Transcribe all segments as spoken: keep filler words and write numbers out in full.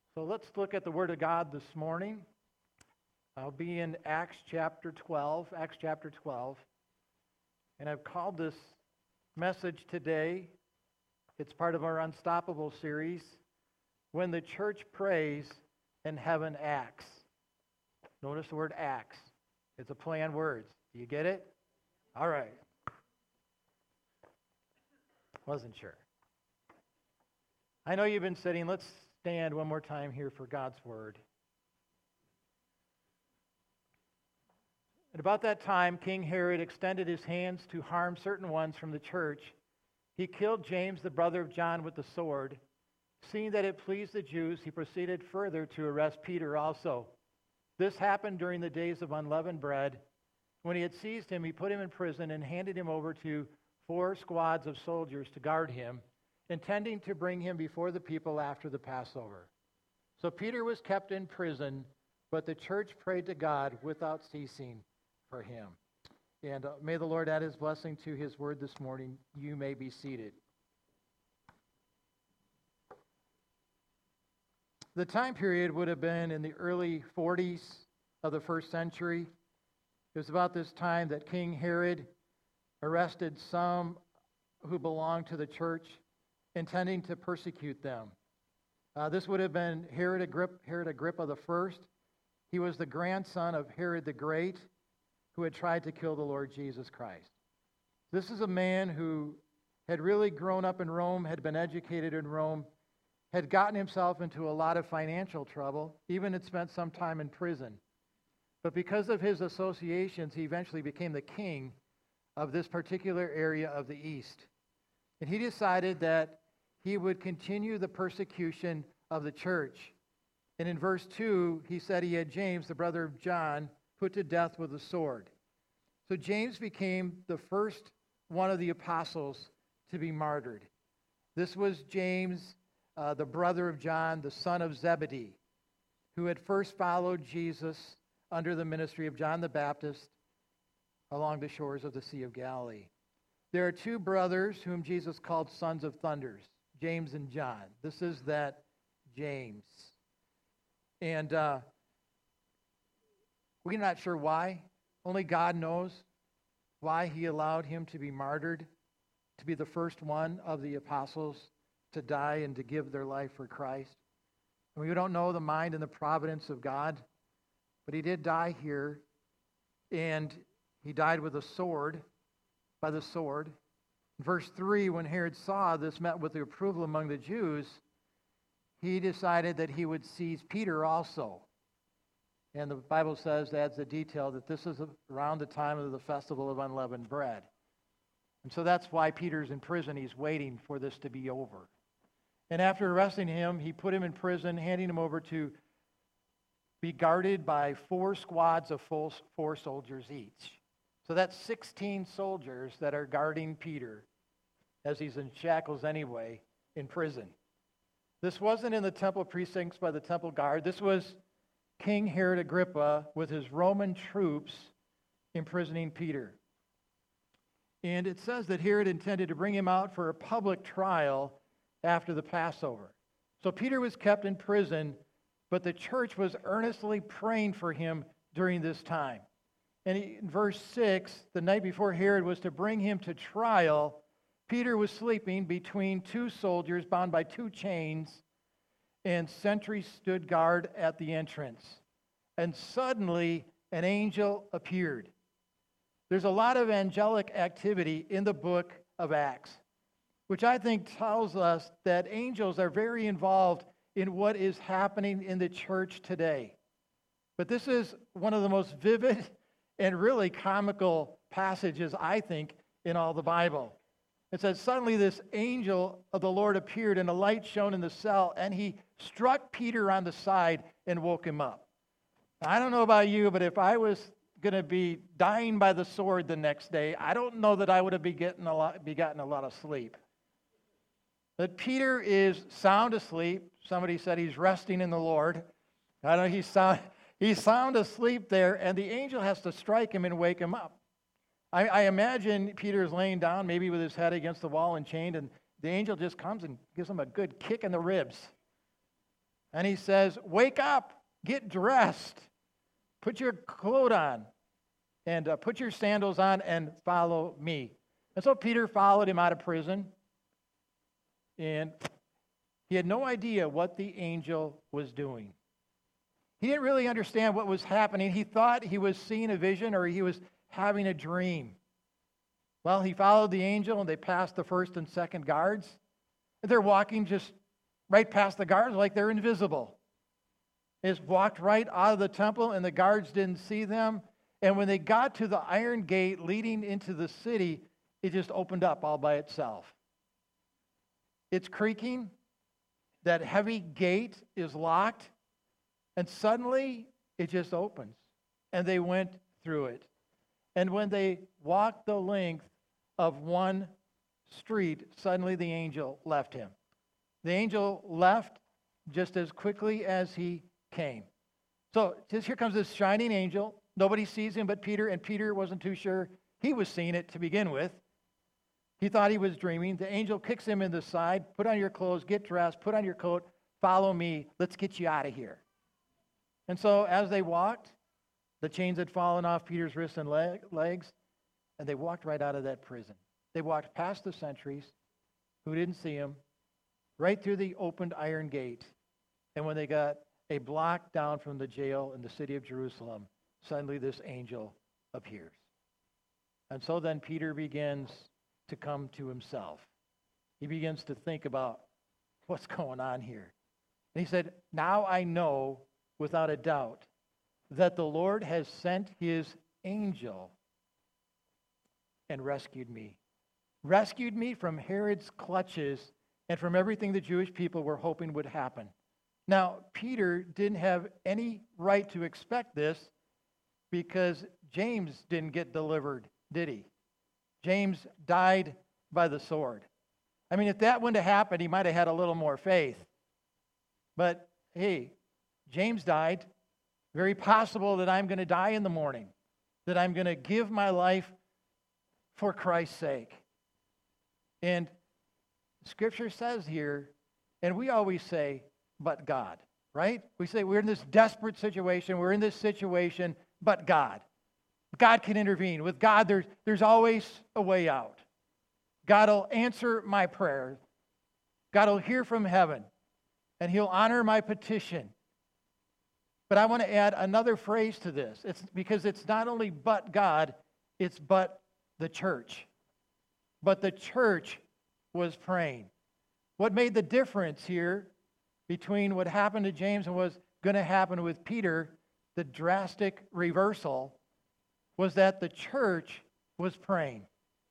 So let's look at the Word of God this morning. I'll be in Acts chapter twelve, Acts chapter twelve. And I've called this message today, it's part of our Unstoppable series, When the Church Prays and Heaven Acts. Notice the word acts. It's a play on words. Do you get it? All right. Wasn't sure. I know you've been sitting. Let's stand one more time here for God's Word. At about that time, King Herod extended his hands to harm certain ones from the church. He killed James, the brother of John, with the sword. Seeing that it pleased the Jews, he proceeded further to arrest Peter also. This happened during the days of unleavened bread. When he had seized him, he put him in prison and handed him over to four squads of soldiers to guard him, intending to bring him before the people after the Passover. So Peter was kept in prison, but the church prayed to God without ceasing for him. And uh, may the Lord add his blessing to his word this morning. You may be seated. The time period would have been in the early forties of the first century. It was about this time that King Herod arrested some who belonged to the church, intending to persecute them. Uh, this would have been Herod Agrippa, Herod Agrippa the First. He was the grandson of Herod the Great, who had tried to kill the Lord Jesus Christ. This is a man who had really grown up in Rome, had been educated in Rome, had gotten himself into a lot of financial trouble, even had spent some time in prison. But because of his associations, he eventually became the king of this particular area of the East. And he decided that he would continue the persecution of the church. And in verse two, he said he had James, the brother of John, put to death with a sword. So James became the first one of the apostles to be martyred. This was James, uh, the brother of John, the son of Zebedee, who had first followed Jesus under the ministry of John the Baptist along the shores of the Sea of Galilee. There are two brothers whom Jesus called sons of thunders, James and John. This is that James. And uh, we're not sure why. Only God knows why he allowed him to be martyred, to be the first one of the apostles to die and to give their life for Christ. And we don't know the mind and the providence of God, but he did die here, and he died with a sword, by the sword. In verse three, when Herod saw this met with the approval among the Jews, he decided that he would seize Peter also. And the Bible says, adds the detail, that this is around the time of the festival of unleavened bread. And so that's why Peter's in prison. He's waiting for this to be over. And after arresting him, he put him in prison, handing him over to be guarded by four squads of full, four soldiers each. So that's sixteen soldiers that are guarding Peter, as he's in shackles anyway, in prison. This wasn't in the temple precincts by the temple guard. This was King Herod Agrippa with his Roman troops imprisoning Peter. And it says that Herod intended to bring him out for a public trial after the Passover. So Peter was kept in prison, but the church was earnestly praying for him during this time. And in verse six, the night before Herod was to bring him to trial, Peter was sleeping between two soldiers bound by two chains, and sentries stood guard at the entrance. And suddenly, an angel appeared. There's a lot of angelic activity in the book of Acts, which I think tells us that angels are very involved in what is happening in the church today. But this is one of the most vivid and really comical passages, I think, in all the Bible. It says, suddenly this angel of the Lord appeared, and a light shone in the cell, and he struck Peter on the side and woke him up. Now, I don't know about you, but if I was going to be dying by the sword the next day, I don't know that I would have be getting a lot, be getting a lot of sleep. But Peter is sound asleep. Somebody said he's resting in the Lord. I don't know, he's sound, he's sound asleep there, and the angel has to strike him and wake him up. I, I imagine Peter is laying down, maybe with his head against the wall and chained, and the angel just comes and gives him a good kick in the ribs. And he says, wake up, get dressed, put your coat on, and uh, put your sandals on and follow me. And so Peter followed him out of prison. And he had no idea what the angel was doing. He didn't really understand what was happening. He thought he was seeing a vision or he was having a dream. Well, he followed the angel, and they passed the first and second guards. They're walking just right past the guards like they're invisible. They just walked right out of the temple, and the guards didn't see them. And when they got to the iron gate leading into the city, it just opened up all by itself. It's creaking. That heavy gate is locked. And suddenly, it just opens. And they went through it. And when they walked the length of one street, suddenly the angel left him. The angel left just as quickly as he came. So just here comes this shining angel. Nobody sees him but Peter, and Peter wasn't too sure he was seeing it to begin with. He thought he was dreaming. The angel kicks him in the side. Put on your clothes, get dressed, put on your coat, follow me. Let's get you out of here. And so as they walked, the chains had fallen off Peter's wrists and leg, legs, and they walked right out of that prison. They walked past the sentries who didn't see him, right through the opened iron gate. And when they got a block down from the jail in the city of Jerusalem, suddenly this angel appears. And so then Peter begins to come to himself. He begins to think about what's going on here. And he said, now I know without a doubt that the Lord has sent his angel and rescued me. Rescued me from Herod's clutches and from everything the Jewish people were hoping would happen. Now, Peter didn't have any right to expect this because James didn't get delivered, did he? James died by the sword. I mean, if that wouldn't have happened, he might have had a little more faith. But, hey, James died. Very possible that I'm going to die in the morning, that I'm going to give my life for Christ's sake. And Scripture says here, and we always say, but God, right? We say we're in this desperate situation, we're in this situation, but God. God can intervene. With God, there's, there's always a way out. God will answer my prayer. God will hear from heaven, and he'll honor my petition. But I want to add another phrase to this. It's because it's not only but God, it's but the church. But the church was praying. What made the difference here between what happened to James and what was going to happen with Peter, the drastic reversal, was that the church was praying.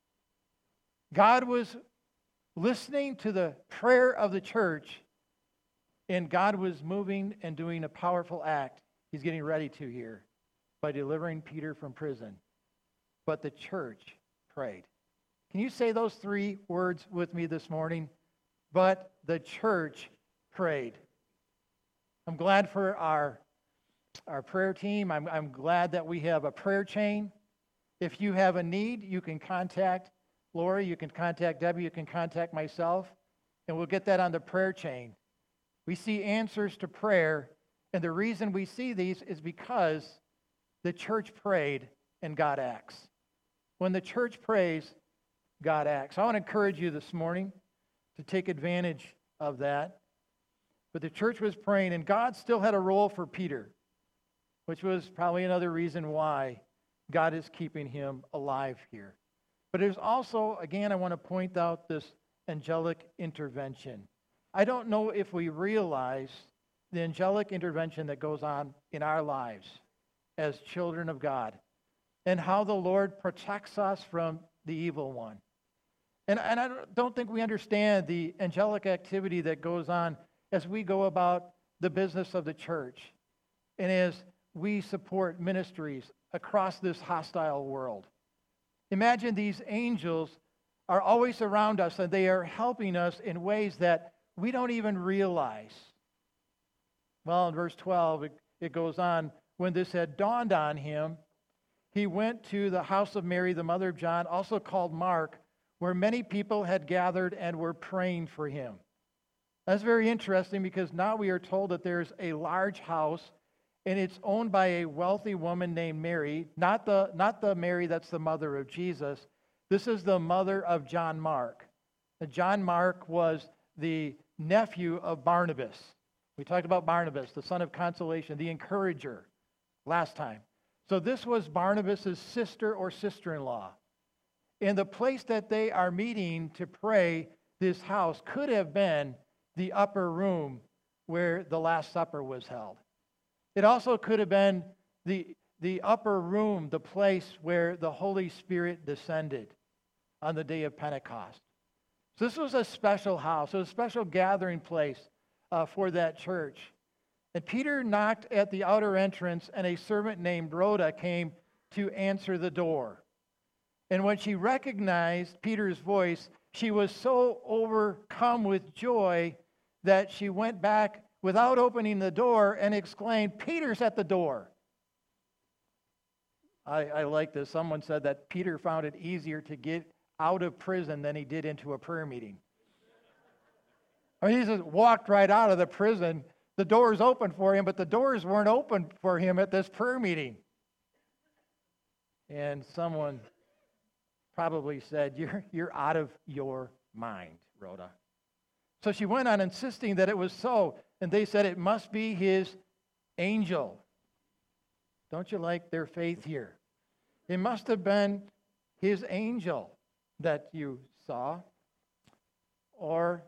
God was listening to the prayer of the church, and God was moving and doing a powerful act. He's getting ready to here by delivering Peter from prison. But the church prayed. Can you say those three words with me this morning? But the church prayed. I'm glad for our, our prayer team. I'm, I'm glad that we have a prayer chain. If you have a need, you can contact Lori, you can contact Debbie, you can contact myself, and we'll get that on the prayer chain. We see answers to prayer, and the reason we see these is because the church prayed and God acts. When the church prays, God acts. I want to encourage you this morning to take advantage of that. But the church was praying, and God still had a role for Peter, which was probably another reason why God is keeping him alive here. But there's also, again, I want to point out this angelic intervention. I don't know if we realize the angelic intervention that goes on in our lives as children of God and how the Lord protects us from the evil one. And, and I don't think we understand the angelic activity that goes on as we go about the business of the church and as we support ministries across this hostile world. Imagine these angels are always around us and they are helping us in ways that we don't even realize. Well, in verse twelve, it, it goes on, when this had dawned on him, he went to the house of Mary, the mother of John, also called Mark, where many people had gathered and were praying for him. That's very interesting because now we are told that there's a large house and it's owned by a wealthy woman named Mary, not the, not the Mary that's the mother of Jesus. This is the mother of John Mark. And John Mark was the nephew of Barnabas. We talked about Barnabas, the son of consolation, the encourager, last time. So this was Barnabas' sister or sister-in-law. And the place that they are meeting to pray, this house, could have been the upper room where the Last Supper was held. It also could have been the, the upper room, the place where the Holy Spirit descended on the day of Pentecost. So this was a special house, it was a special gathering place uh, for that church. And Peter knocked at the outer entrance, and a servant named Rhoda came to answer the door. And when she recognized Peter's voice, she was so overcome with joy that she went back without opening the door and exclaimed, "Peter's at the door." I, I like this. Someone said that Peter found it easier to get out of prison than he did into a prayer meeting. I mean, he just walked right out of the prison. The doors opened for him, but the doors weren't open for him at this prayer meeting. And someone probably said, you're, you're out of your mind, Rhoda. So she went on insisting that it was so, and they said it must be his angel. Don't you like their faith here? It must have been his angel that you saw, or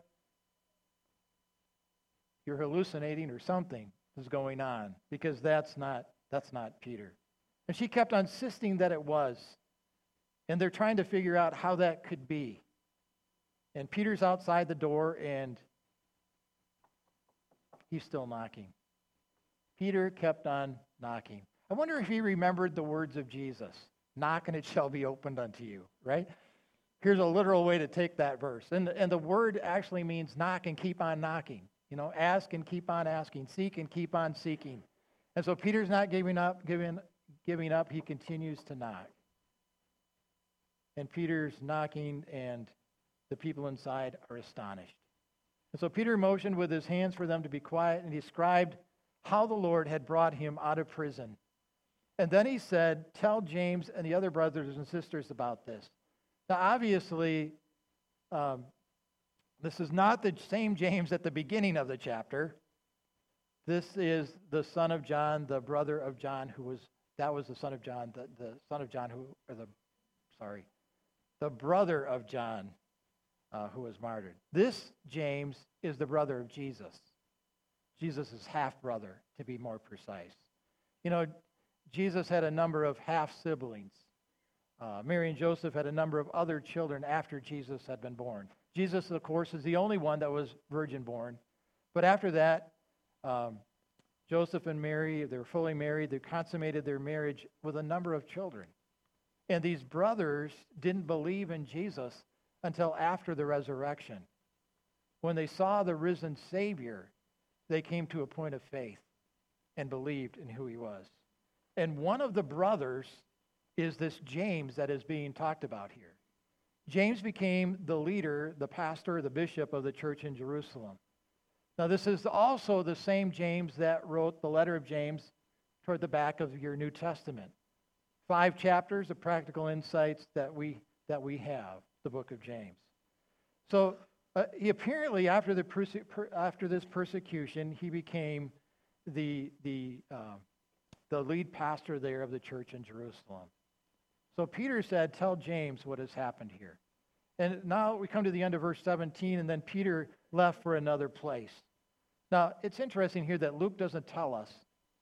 you're hallucinating or something is going on, because that's not that's not Peter. And she kept on insisting that it was. And they're trying to figure out how that could be. And Peter's outside the door, and he's still knocking. Peter kept on knocking. I wonder if he remembered the words of Jesus. Knock and it shall be opened unto you, right? Here's a literal way to take that verse. And, and the word actually means knock and keep on knocking. You know, ask and keep on asking. Seek and keep on seeking. And so Peter's not giving up, giving, giving up. He continues to knock. And Peter's knocking, and the people inside are astonished. And so Peter motioned with his hands for them to be quiet, and he described how the Lord had brought him out of prison. And then he said, "Tell James and the other brothers and sisters about this." Now, obviously, um, this is not the same James at the beginning of the chapter. This is the son of John, the brother of John, who was, that was the son of John, the, the son of John who, or the, sorry, the brother of John uh, who was martyred. This James is the brother of Jesus. Jesus' half-brother, to be more precise. You know, Jesus had a number of half-siblings. Uh, Mary and Joseph had a number of other children after Jesus had been born. Jesus, of course, is the only one that was virgin-born. But after that, um, Joseph and Mary, they were fully married. They consummated their marriage with a number of children. And these brothers didn't believe in Jesus until after the resurrection. When they saw the risen Savior, they came to a point of faith and believed in who he was. And one of the brothers is this James that is being talked about here. James became the leader, the pastor, the bishop of the church in Jerusalem. Now, this is also the same James that wrote the letter of James toward the back of your New Testament. Five chapters of practical insights that we that we have, the book of James. So uh, he apparently, after the perse- per, after this persecution, he became the the uh, the lead pastor there of the church in Jerusalem. So Peter said, "Tell James what has happened here." And now we come to the end of verse seventeen, and then Peter left for another place. Now, it's interesting here that Luke doesn't tell us,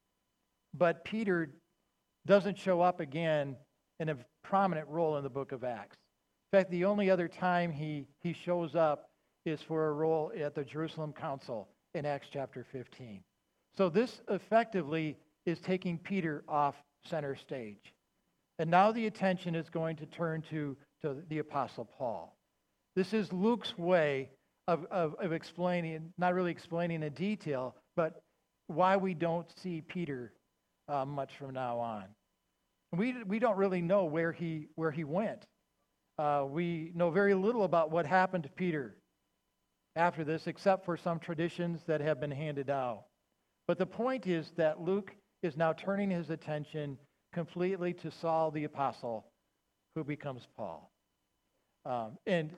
but Peter doesn't show up again in a prominent role in the book of Acts. In fact, the only other time he, he shows up is for a role at the Jerusalem Council in Acts chapter fifteen. So this effectively is taking Peter off center stage. And now the attention is going to turn to, to the Apostle Paul. This is Luke's way of, of, of explaining, not really explaining in detail, but why we don't see Peter uh, much from now on. We, we don't really know where he, where he went. Uh, we know very little about what happened to Peter after this, except for some traditions that have been handed down. But the point is that Luke is now turning his attention completely to Saul the apostle, who becomes Paul. Um, and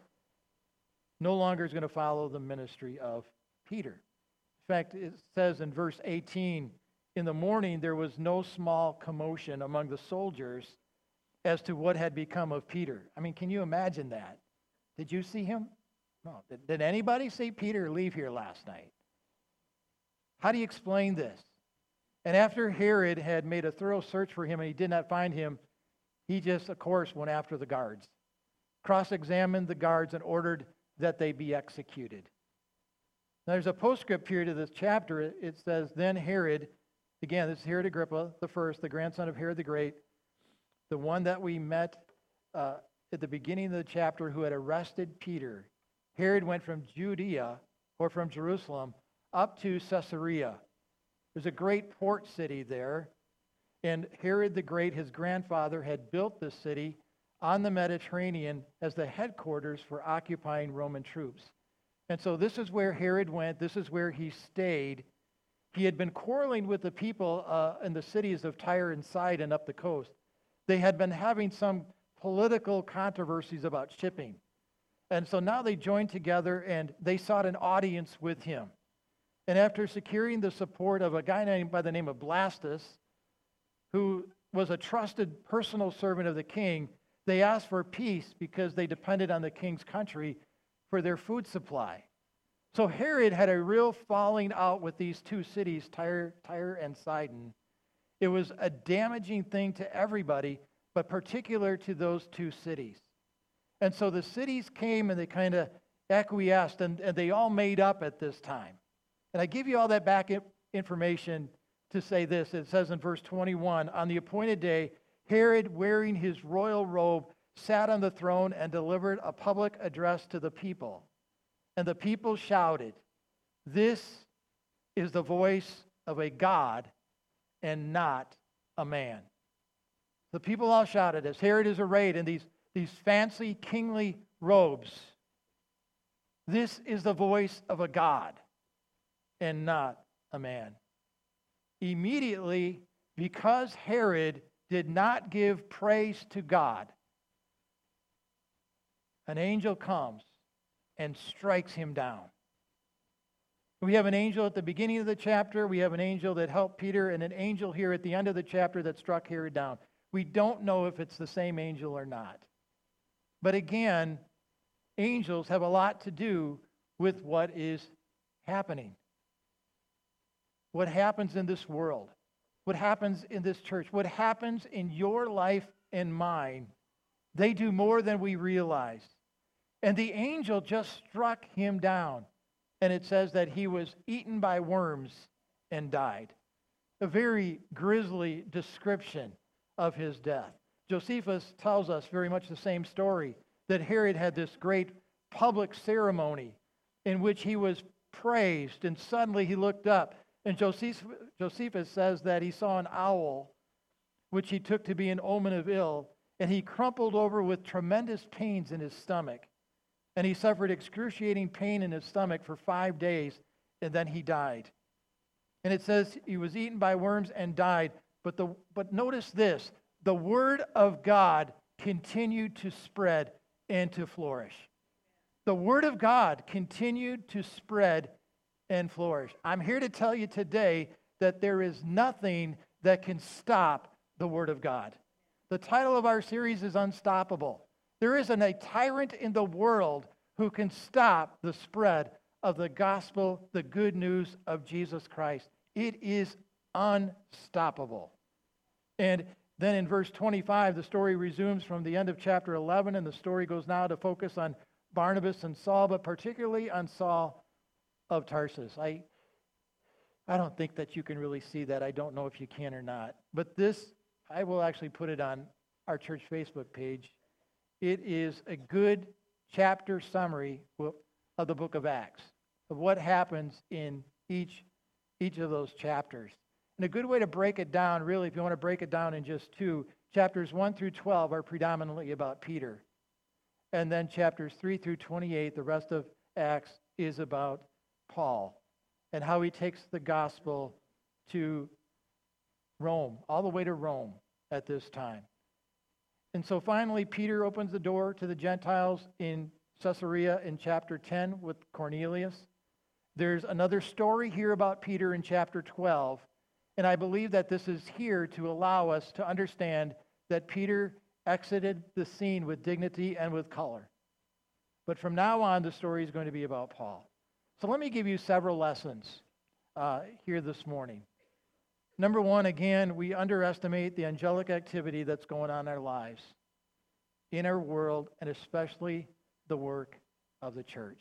no longer is going to follow the ministry of Peter. In fact, it says in verse eighteen, in the morning there was no small commotion among the soldiers as to what had become of Peter. I mean, can you imagine that? Did you see him? No. Did, did anybody see Peter leave here last night? How do you explain this? And after Herod had made a thorough search for him and he did not find him, he just, of course, went after the guards, cross-examined the guards and ordered that they be executed. Now, there's a postscript period of this chapter. It says, then Herod, again, this is Herod Agrippa the first, the grandson of Herod the Great, the one that we met uh, at the beginning of the chapter who had arrested Peter. Herod went from Judea, or from Jerusalem, up to Caesarea. There's a great port city there. And Herod the Great, his grandfather, had built this city on the Mediterranean as the headquarters for occupying Roman troops. And so this is where Herod went. This is where he stayed. He had been quarreling with the people uh, in the cities of Tyre and Sidon up the coast. They had been having some political controversies about shipping. And so now they joined together and they sought an audience with him. And after securing the support of a guy named by the name of Blastus, who was a trusted personal servant of the king, they asked for peace because they depended on the king's country for their food supply. So Herod had a real falling out with these two cities, Tyre, Tyre and Sidon. It was a damaging thing to everybody, but particular to those two cities. And so the cities came and they kind of acquiesced, and, and they all made up at this time. And I give you all that back information to say this. It says in verse twenty-one, on the appointed day, Herod, wearing his royal robe, sat on the throne and delivered a public address to the people. And the people shouted, this is the voice of a God and not a man. The people all shouted as Herod is arrayed in these, these fancy kingly robes. This is the voice of a God and not a man. Immediately, because Herod did not give praise to God, an angel comes and strikes him down. We have an angel at the beginning of the chapter. We have an angel that helped Peter, and an angel here at the end of the chapter that struck Herod down. We don't know if it's the same angel or not. But again, angels have a lot to do with what is happening. What happens in this world, what happens in this church, what happens in your life and mine, they do more than we realize. And the angel just struck him down. And it says that he was eaten by worms and died. A very grisly description of his death. Josephus tells us very much the same story, that Herod had this great public ceremony in which he was praised, and suddenly he looked up. And Josephus, Josephus says that he saw an owl, which he took to be an omen of ill, and he crumpled over with tremendous pains in his stomach. And he suffered excruciating pain in his stomach for five days, and then he died. And it says he was eaten by worms and died. But, the, but notice this, the word of God continued to spread and to flourish. The word of God continued to spread and flourish. I'm here to tell you today that there is nothing that can stop the word of God. The title of our series is Unstoppable. There isn't a tyrant in the world who can stop the spread of the gospel, the good news of Jesus Christ. It is unstoppable. And then in verse twenty-five, the story resumes from the end of chapter eleven, and the story goes now to focus on Barnabas and Saul, but particularly on Saul of Tarsus. I, I don't think that you can really see that. I don't know if you can or not. But this, I will actually put it on our church Facebook page. It is a good chapter summary of the book of Acts, of what happens in each, each of those chapters. And a good way to break it down, really, if you want to break it down in just two, chapters one through twelve are predominantly about Peter. And then chapters three through twenty-eight, the rest of Acts, is about Paul and how he takes the gospel to Rome, all the way to Rome at this time. And so finally, Peter opens the door to the Gentiles in Caesarea in chapter ten with Cornelius. There's another story here about Peter in chapter twelve, and I believe that this is here to allow us to understand that Peter exited the scene with dignity and with color. But from now on, the story is going to be about Paul. So let me give you several lessons uh, here this morning. Number one, again, we underestimate the angelic activity that's going on in our lives, in our world, and especially the work of the church.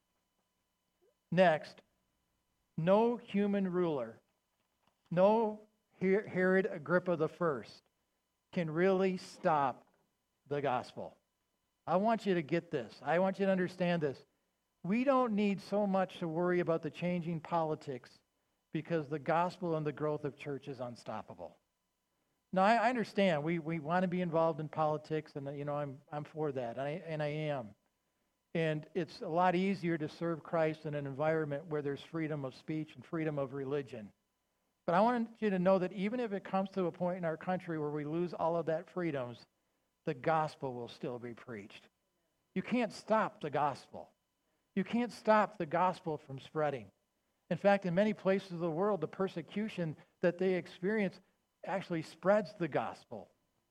Next, no human ruler, no Herod Agrippa the First can really stop the gospel. I want you to get this. I want you to understand this. We don't need so much to worry about the changing politics because the gospel and the growth of church is unstoppable. Now, I understand we, we want to be involved in politics, and you know I'm I'm for that, and I, and I am. And it's a lot easier to serve Christ in an environment where there's freedom of speech and freedom of religion. But I want you to know that even if it comes to a point in our country where we lose all of that freedoms, the gospel will still be preached. You can't stop the gospel. You can't stop the gospel from spreading. In fact, in many places of the world, the persecution that they experience actually spreads the gospel.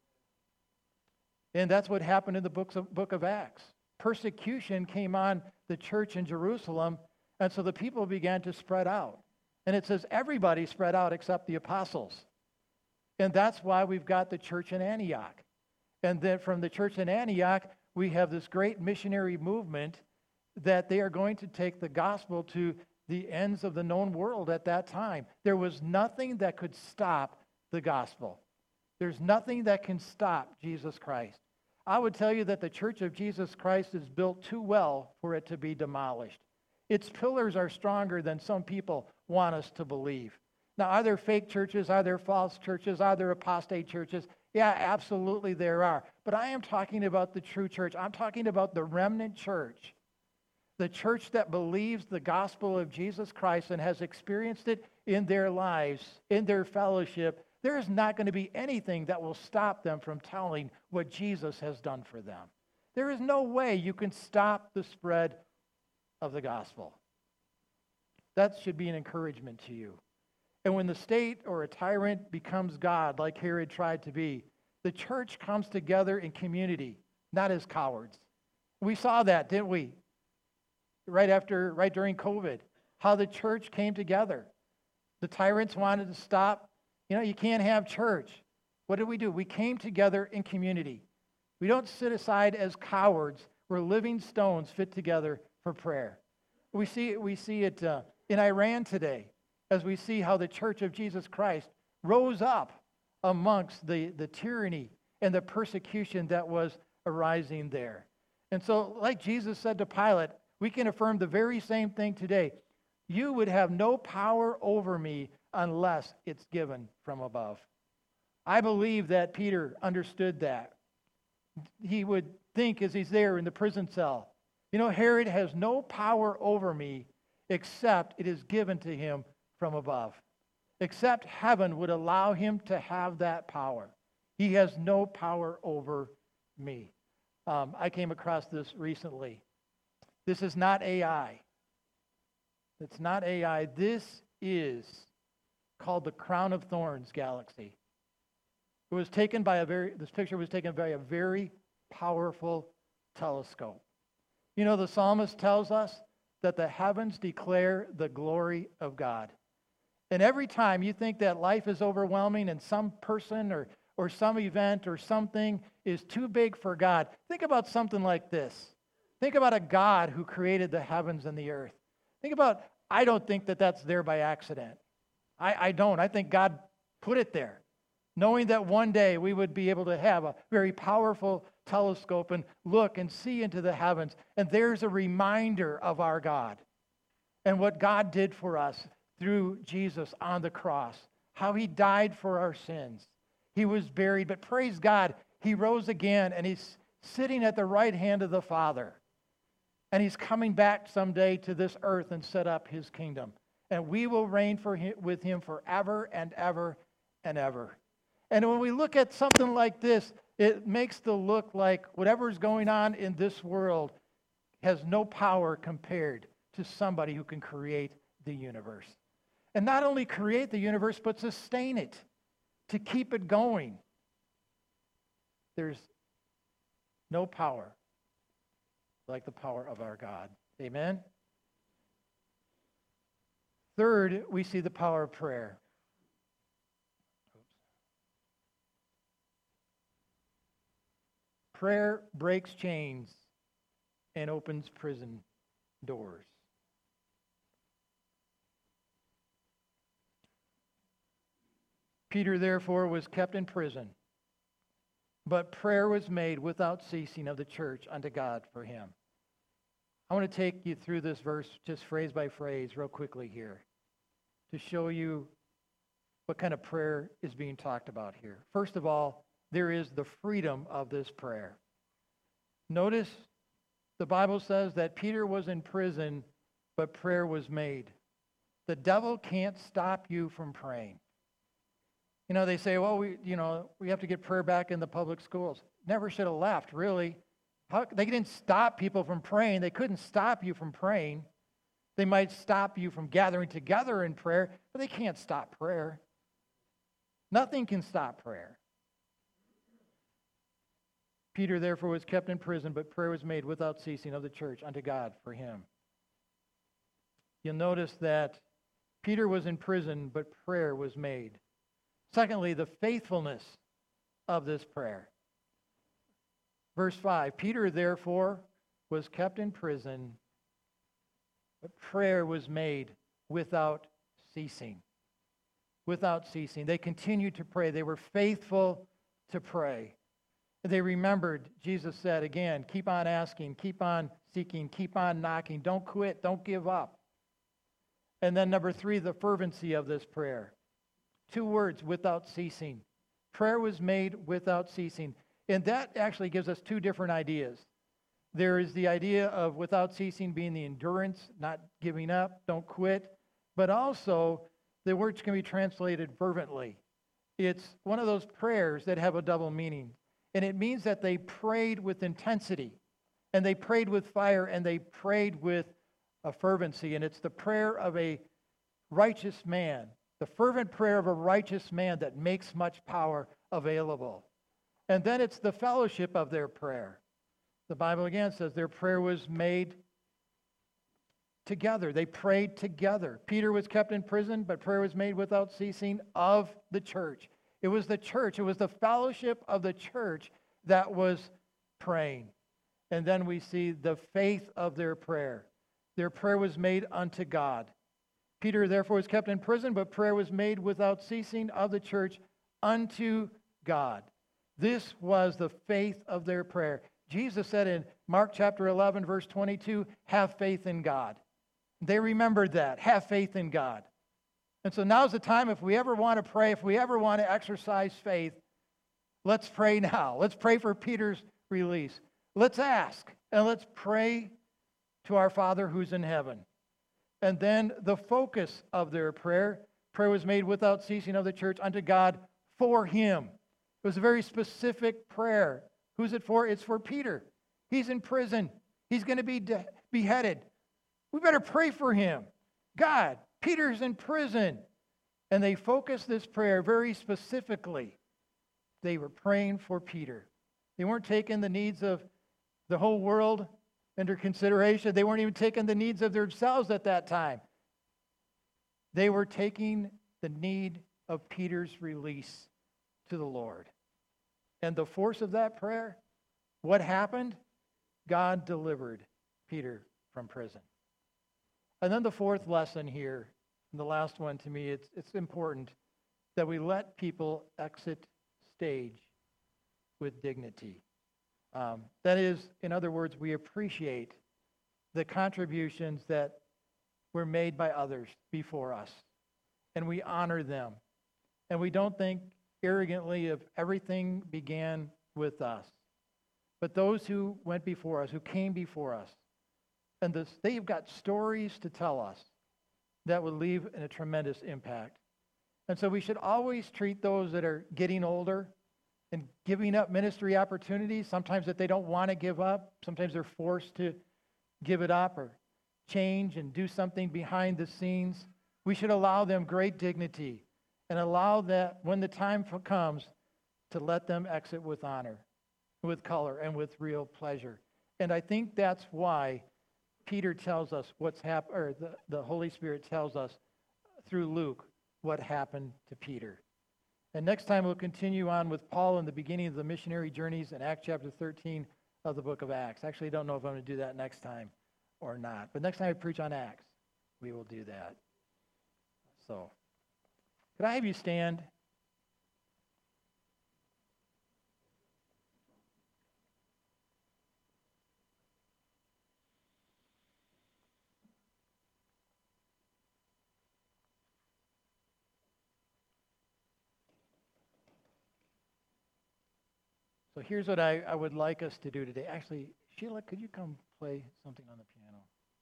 And that's what happened in the books of, book of Acts. Persecution came on the church in Jerusalem, and so the people began to spread out. And it says everybody spread out except the apostles. And that's why we've got the church in Antioch. And then from the church in Antioch, we have this great missionary movement that they are going to take the gospel to the ends of the known world at that time. There was nothing that could stop the gospel. There's nothing that can stop Jesus Christ. I would tell you that the Church of Jesus Christ is built too well for it to be demolished. Its pillars are stronger than some people want us to believe. Now, are there fake churches? Are there false churches? Are there apostate churches? Yeah, absolutely there are. But I am talking about the true church. I'm talking about the remnant church. The church that believes the gospel of Jesus Christ and has experienced it in their lives, in their fellowship. There is not going to be anything that will stop them from telling what Jesus has done for them. There is no way you can stop the spread of the gospel. That should be an encouragement to you. And when the state or a tyrant becomes God, like Herod tried to be, the church comes together in community, not as cowards. We saw that, didn't we? Right after, right during COVID, how the church came together. The tyrants wanted to stop. You know, you can't have church. What did we do? We came together in community. We don't sit aside as cowards. We're living stones fit together for prayer. We see, we see it uh, in Iran today, as we see how the Church of Jesus Christ rose up amongst the, the tyranny and the persecution that was arising there. And so, like Jesus said to Pilate, we can affirm the very same thing today. You would have no power over me unless it's given from above. I believe that Peter understood that. He would think as he's there in the prison cell, you know, Herod has no power over me except it is given to him from above. Except heaven would allow him to have that power. He has no power over me. Um, I came across this recently. This is not A I. It's not A I. This is called the Crown of Thorns galaxy. It was taken by a very, this picture was taken by a very powerful telescope. You know, the psalmist tells us that the heavens declare the glory of God. And every time you think that life is overwhelming and some person or, or some event or something is too big for God, think about something like this. Think about a God who created the heavens and the earth. Think about, I don't think that that's there by accident. I, I don't. I think God put it there, knowing that one day we would be able to have a very powerful telescope and look and see into the heavens. And there's a reminder of our God and what God did for us through Jesus on the cross, how he died for our sins. He was buried, but praise God, he rose again and he's sitting at the right hand of the Father. And he's coming back someday to this earth and set up his kingdom. And we will reign for him, with him forever and ever and ever. And when we look at something like this, it makes the look like whatever's going on in this world has no power compared to somebody who can create the universe. And not only create the universe, but sustain it, to keep it going. There's no power like the power of our God. Amen? Third, we see the power of prayer. Prayer breaks chains and opens prison doors. Peter, therefore, was kept in prison, but prayer was made without ceasing of the church unto God for him. I want to take you through this verse just phrase by phrase real quickly here to show you what kind of prayer is being talked about here. First of all, there is the freedom of this prayer. Notice the Bible says that Peter was in prison, but prayer was made. The devil can't stop you from praying. You know, they say, well, we, you know, we have to get prayer back in the public schools. Never should have left, really. How, they didn't stop people from praying. They couldn't stop you from praying. They might stop you from gathering together in prayer, but they can't stop prayer. Nothing can stop prayer. Peter, therefore, was kept in prison, but prayer was made without ceasing of the church unto God for him. You'll notice that Peter was in prison, but prayer was made. Secondly, the faithfulness of this prayer. Verse five, Peter, therefore, was kept in prison, but prayer was made without ceasing. Without ceasing. They continued to pray. They were faithful to pray. They remembered, Jesus said again, keep on asking, keep on seeking, keep on knocking. Don't quit. Don't give up. And then number three, the fervency of this prayer. Two words, without ceasing. Prayer was made without ceasing. And that actually gives us two different ideas. There is the idea of without ceasing being the endurance, not giving up, don't quit. But also, the words can be translated fervently. It's one of those prayers that have a double meaning. And it means that they prayed with intensity, and they prayed with fire, and they prayed with a fervency. And it's the prayer of a righteous man, the fervent prayer of a righteous man that makes much power available. And then it's the fellowship of their prayer. The Bible again says their prayer was made together. They prayed together. Peter was kept in prison, but prayer was made without ceasing of the church. It was the church. It was the fellowship of the church that was praying. And then we see the faith of their prayer. Their prayer was made unto God. Peter, therefore, was kept in prison, but prayer was made without ceasing of the church unto God. This was the faith of their prayer. Jesus said in Mark chapter eleven, verse twenty-two, have faith in God. They remembered that. Have faith in God. And so now's the time, if we ever want to pray, if we ever want to exercise faith, let's pray now. Let's pray for Peter's release. Let's ask, and let's pray to our Father who's in heaven. And then the focus of their prayer, prayer was made without ceasing of the church unto God for him. It was a very specific prayer. Who's it for? It's for Peter. He's in prison. He's going to be de- beheaded. We better pray for him. God, Peter's in prison. And they focused this prayer very specifically. They were praying for Peter. They weren't taking the needs of the whole world under consideration. They weren't even taking the needs of themselves at that time. They were taking the need of Peter's release to the Lord. And the force of that prayer, what happened? God delivered Peter from prison. And then the fourth lesson here, and the last one to me, it's, it's important that we let people exit stage with dignity. Um, that is, in other words, we appreciate the contributions that were made by others before us, and we honor them. And we don't think arrogantly of everything began with us. But those who went before us, who came before us, And this, they've got stories to tell us that would leave a tremendous impact. And so we should always treat those that are getting older and giving up ministry opportunities, sometimes that they don't want to give up. Sometimes they're forced to give it up or change and do something behind the scenes. We should allow them great dignity and allow that when the time comes to let them exit with honor, with color, and with real pleasure. And I think that's why Peter tells us what's happened, or the, the Holy Spirit tells us through Luke what happened to Peter. And next time we'll continue on with Paul in the beginning of the missionary journeys in Acts chapter thirteen of the book of Acts. Actually, I don't know if I'm going to do that next time or not. But next time I preach on Acts, we will do that. So, could I have you stand? So here's what I, I would like us to do today. Actually, Sheila, could you come play something on the piano?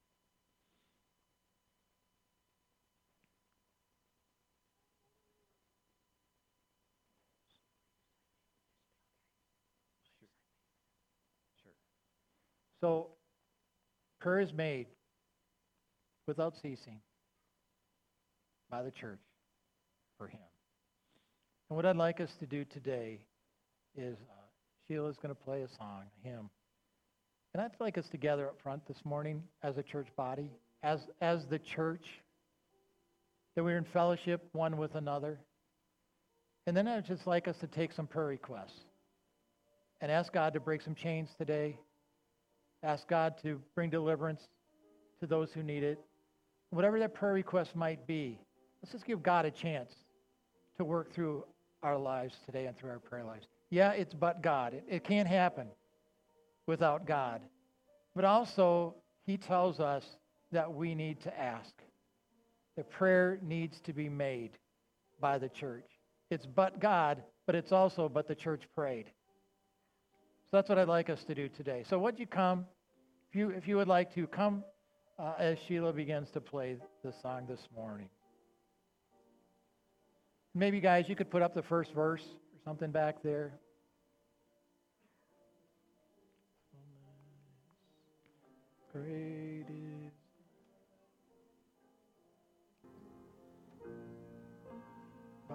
Sure. Sure. So prayer is made without ceasing by the church for him. And what I'd like us to do today is uh, Sheila's going to play a song, a hymn. And I'd like us to gather up front this morning as a church body, as, as the church, that we're in fellowship one with another. And then I'd just like us to take some prayer requests and ask God to break some chains today. Ask God to bring deliverance to those who need it. Whatever that prayer request might be, let's just give God a chance to work through our lives today and through our prayer lives. Yeah, it's but God. It, it can't happen without God. But also, he tells us that we need to ask. The prayer needs to be made by the church. It's but God, but it's also but the church prayed. So that's what I'd like us to do today. So would you come, if you, if you would like to, come uh, as Sheila begins to play the song this morning. Maybe, guys, you could put up the first verse or something back there. Great is thy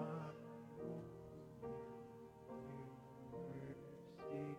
mercy.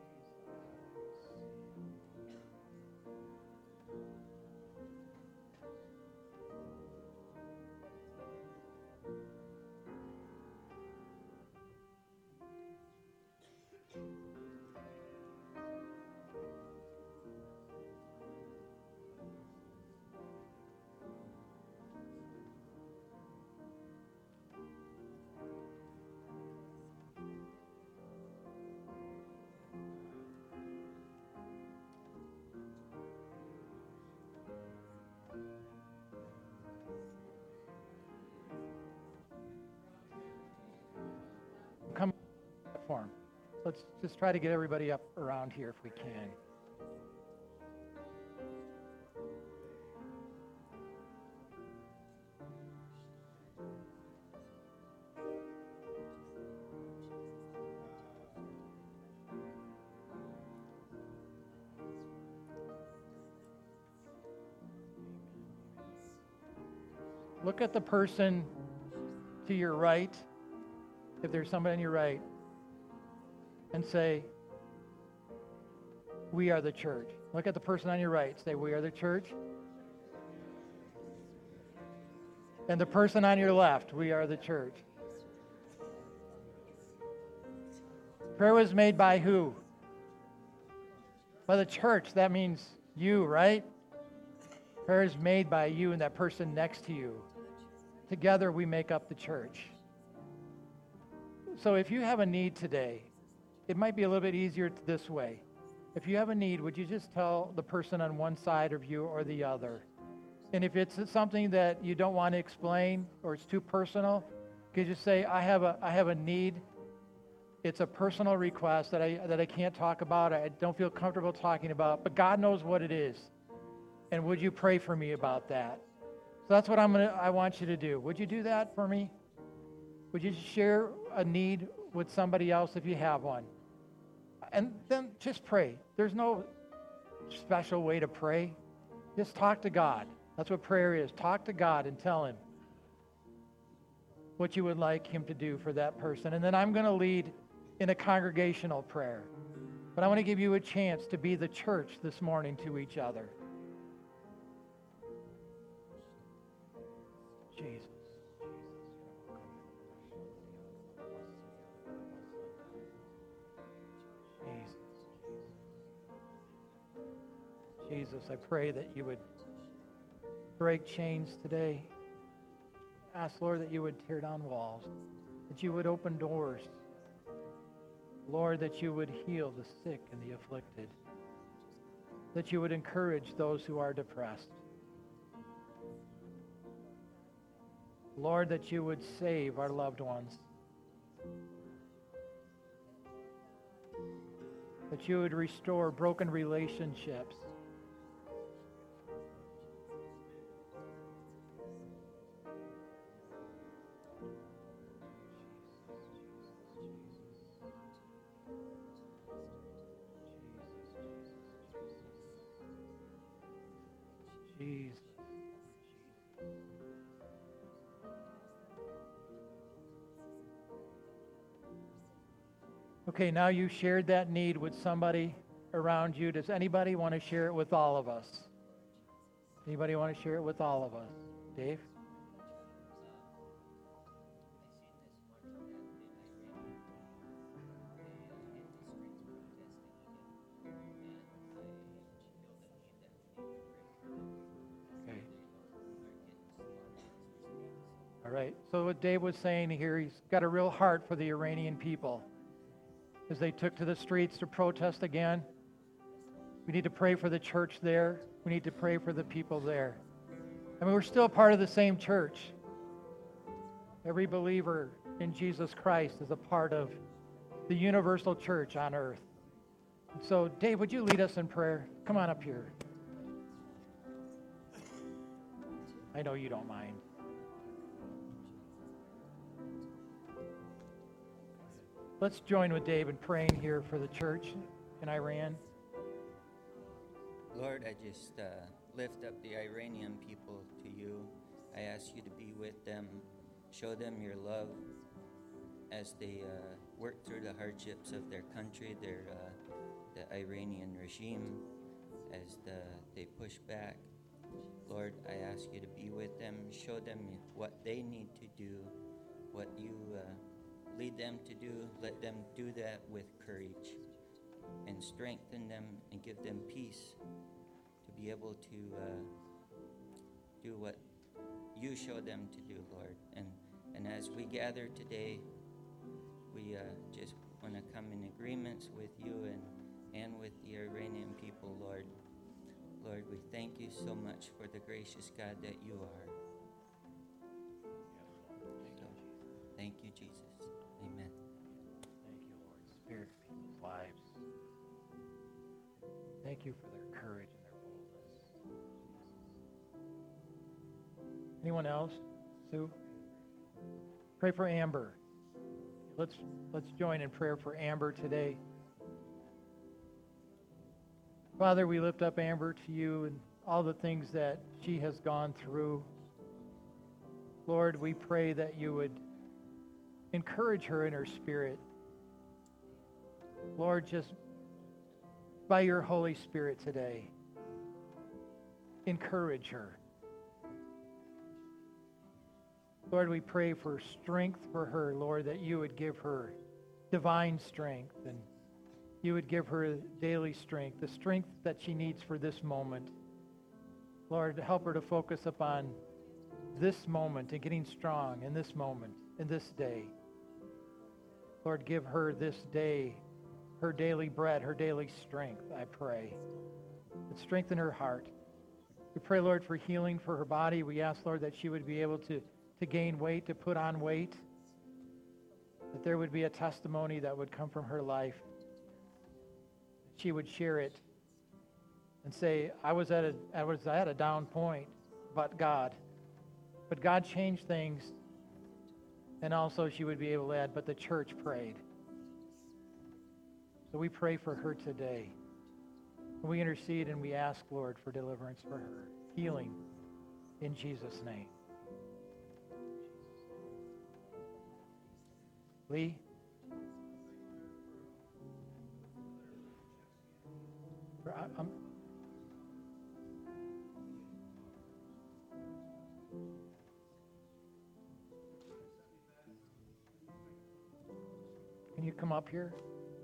Come form. Let's just try to get everybody up around here if we can. Look at the person to your right, if there's somebody on your right, and say, we are the church. Look at the person on your right, say, we are the church. And the person on your left, we are the church. Prayer was made by who? By the church. That means you, right? Prayer is made by you and that person next to you. Together we make up the church. So if you have a need today, it might be a little bit easier this way. If you have a need, would you just tell the person on one side of you or the other? And if it's something that you don't want to explain or it's too personal, you could just say, I have a I have a need. It's a personal request that I that I can't talk about. I don't feel comfortable talking about, but God knows what it is. And would you pray for me about that? So that's what I'm gonna, I want you to do. Would you do that for me? Would you share a need with somebody else if you have one? And then just pray. There's no special way to pray. Just talk to God. That's what prayer is. Talk to God and tell him what you would like him to do for that person. And then I'm going to lead in a congregational prayer. But I want to give you a chance to be the church this morning to each other. Jesus. Jesus. Jesus, I pray that you would break chains today. Ask, Lord, that you would tear down walls, that you would open doors. Lord, that you would heal the sick and the afflicted, that you would encourage those who are depressed. Lord, that you would save our loved ones, that you would restore broken relationships. Jesus. Okay, now you shared that need with somebody around you. Does anybody want to share it with all of us? Anybody want to share it with all of us? Dave? Okay. All right. So what Dave was saying here, he's got a real heart for the Iranian people as they took to the streets to protest again. We need to pray for the church there. We need to pray for the people there. I mean, we're still part of the same church. Every believer in Jesus Christ is a part of the universal church on earth. So, Dave, would you lead us in prayer? Come on up here. I know you don't mind. Let's join with Dave in praying here for the church in Iran. Lord, I just uh, lift up the Iranian people to you. I ask you to be with them, show them your love as they uh, work through the hardships of their country, their uh, the Iranian regime, as the, they push back. Lord, I ask you to be with them, show them what they need to do, what you uh, lead them to do. Let them do that with courage and strengthen them and give them peace to be able to uh, do what you show them to do, Lord. And and as we gather today, we uh, just want to come in agreements with you and, and with the Iranian people, Lord. Lord, we thank you so much for the gracious God that you are. So, thank you, Jesus. Amen. Thank you, Lord. Spirit of people's lives. Thank you for their courage and their boldness. Anyone else? Sue? Pray for Amber. Let's let's join in prayer for Amber today. Father, we lift up Amber to you and all the things that she has gone through. Lord, we pray that you would encourage her in her spirit. Lord, just by your Holy Spirit today, encourage her. Lord, we pray for strength for her, Lord, that you would give her divine strength and you would give her daily strength, the strength that she needs for this moment. Lord, help her to focus upon this moment and getting strong in this moment, in this day. Lord, give her this day her daily bread, her daily strength, I pray. But strengthen her heart. We pray, Lord, for healing for her body. We ask, Lord, that she would be able to, to gain weight, to put on weight, that there would be a testimony that would come from her life. She would share it, and say, I was at a, I was at a down point, but God. But God changed things, and also she would be able to add, but the church prayed. So we pray for her today. We intercede and we ask, Lord, for deliverance for her, healing in Jesus' name. Lee? I- I'm- Can you come up here?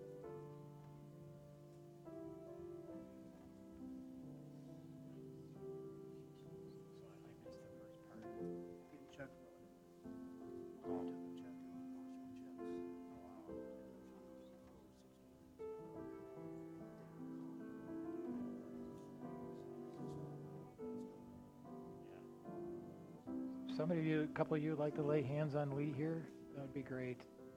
Somebody of you, a couple of you would like to lay hands on Lee here? That would be great.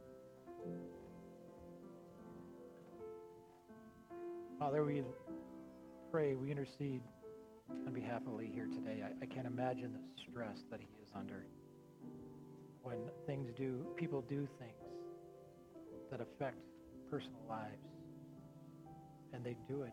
Father, we pray, we intercede on behalf of Lee here today. I, I can't imagine the stress that he is under when things do, people do things that affect personal lives. And they do it,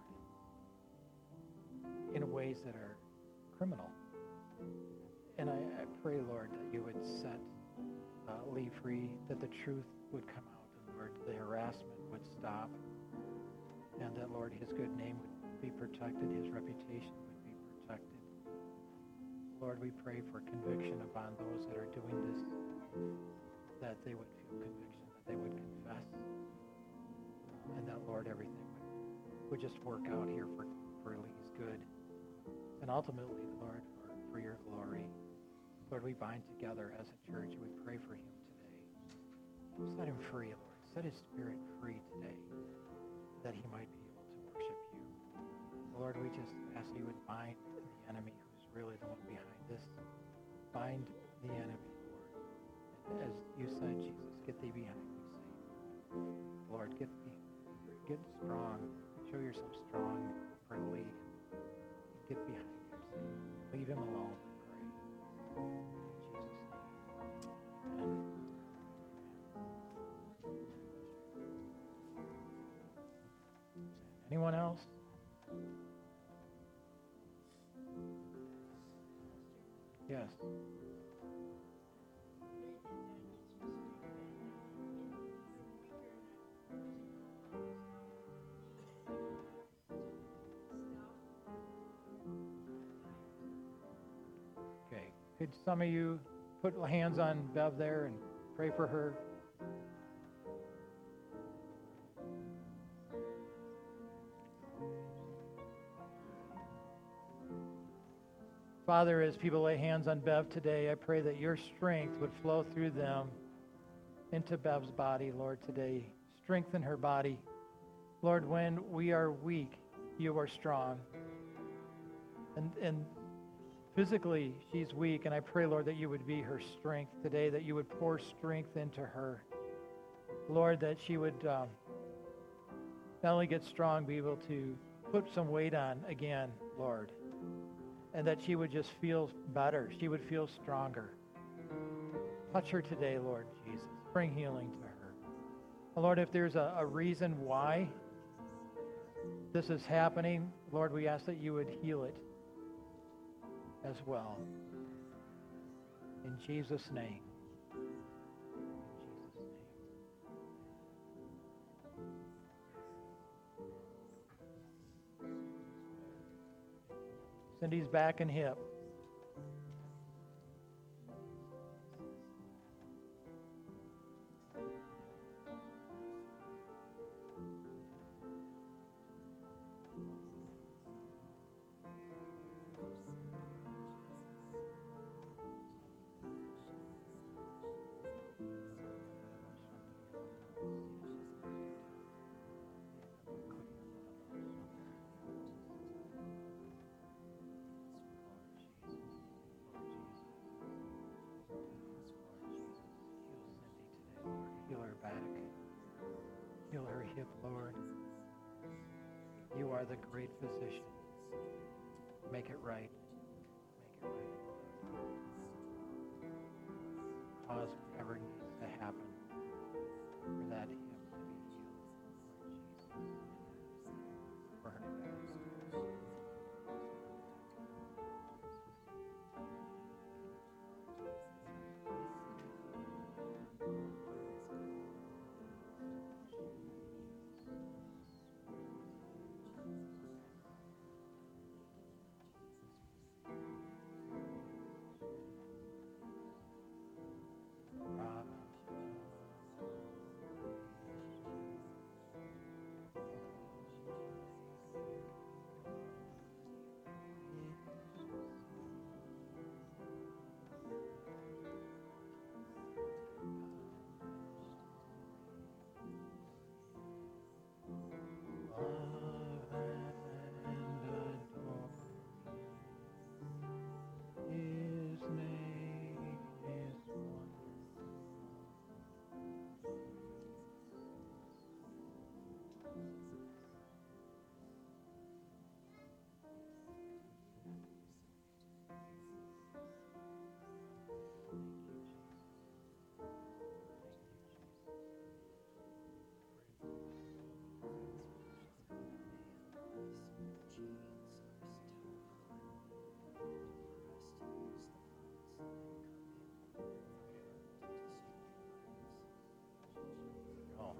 Lord, in ways that are criminal. And I, I pray, Lord, that you would set uh, Lee free, that the truth would come out, and Lord, the harassment would stop, and that, Lord, his good name would be protected, his reputation would be protected. Lord, we pray for conviction upon those that are doing this, that they would feel conviction, that they would confess, and that, Lord, everything would, would just work out here for, for Lee's good. And ultimately, Lord, for, for your glory. Lord, we bind together as a church. We pray for him today. Set him free, Lord. Set his spirit free today, that he might be able to worship you. Lord, we just ask you would bind the enemy who's really the one behind this. Bind the enemy, Lord. As you said, Jesus, get thee behind me, Satan. Lord, get thee, get strong. Show yourself strong for Lee. Get behind him, Satan. Leave him alone, we pray. In Jesus' name. Amen. Anyone else? Yes. Okay. Could some of you put hands on Bev there and pray for her? Father, as people lay hands on Bev today, I pray that your strength would flow through them into Bev's body, Lord, today. Strengthen her body. Lord, when we are weak, you are strong. And, and physically, she's weak, and I pray, Lord, that you would be her strength today, that you would pour strength into her. Lord, that she would um, not only get strong, be able to put some weight on again, Lord, and that she would just feel better. She would feel stronger. Touch her today, Lord Jesus. Bring healing to her. Lord, if there's a, a reason why this is happening, Lord, we ask that you would heal it as well. In Jesus' name. Cindy's back and hip. Heal her back. Heal her hip, Lord. You are the great physician. Make it right. Make it right. Cause whatever needs to happen for that hip to be healed, Lord Jesus. For her back. His name is wonderful. Oh.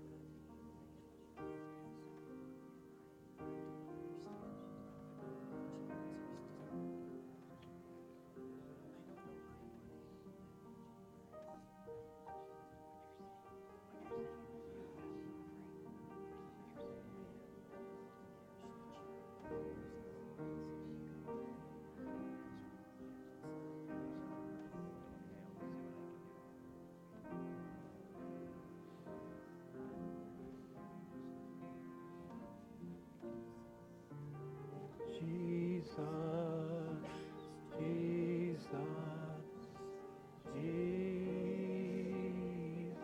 Jesus, Jesus, Jesus,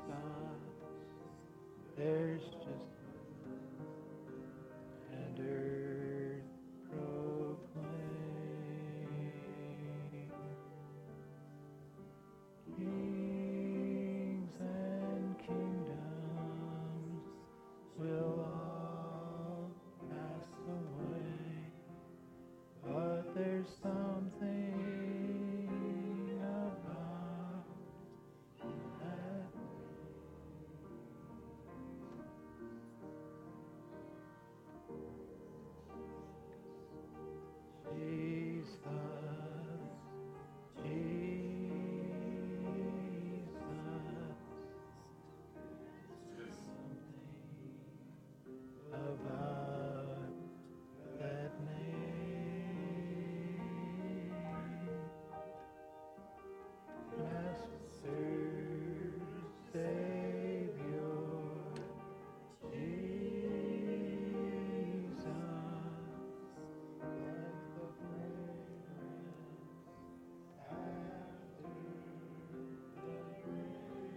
there's just and earth proclaim. Kings and kingdoms will all pass away, but there's something about that Jesus, Jesus, about that name, Master, Savior, Jesus, like the fragrance after the rain.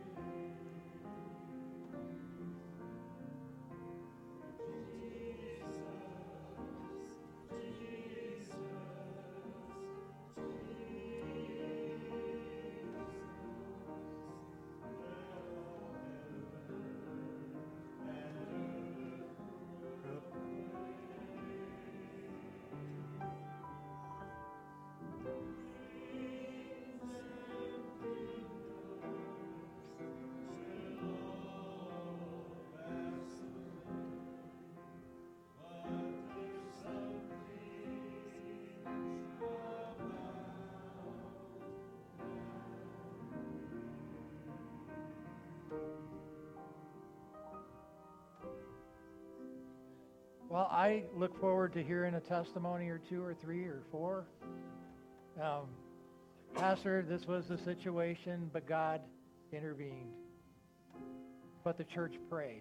Well, I look forward to hearing a testimony or two or three or four. Um, Pastor, this was the situation, but God intervened. But the church prayed.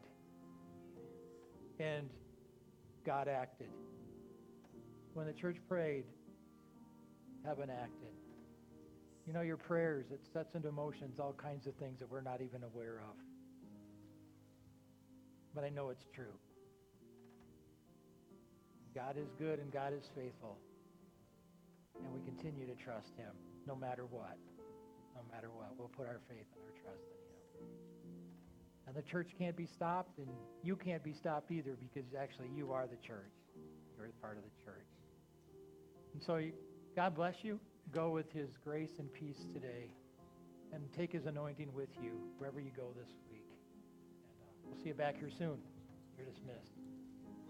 And God acted. When the church prayed, heaven acted. You know, your prayers, it sets into motions all kinds of things that we're not even aware of. But I know it's true. God is good and God is faithful. And we continue to trust him no matter what. No matter what. We'll put our faith and our trust in him. And the church can't be stopped, and you can't be stopped either, because actually you are the church. You're part of the church. And so you, God bless you. Go with his grace and peace today, and take his anointing with you wherever you go this week. And uh, we'll see you back here soon. You're dismissed.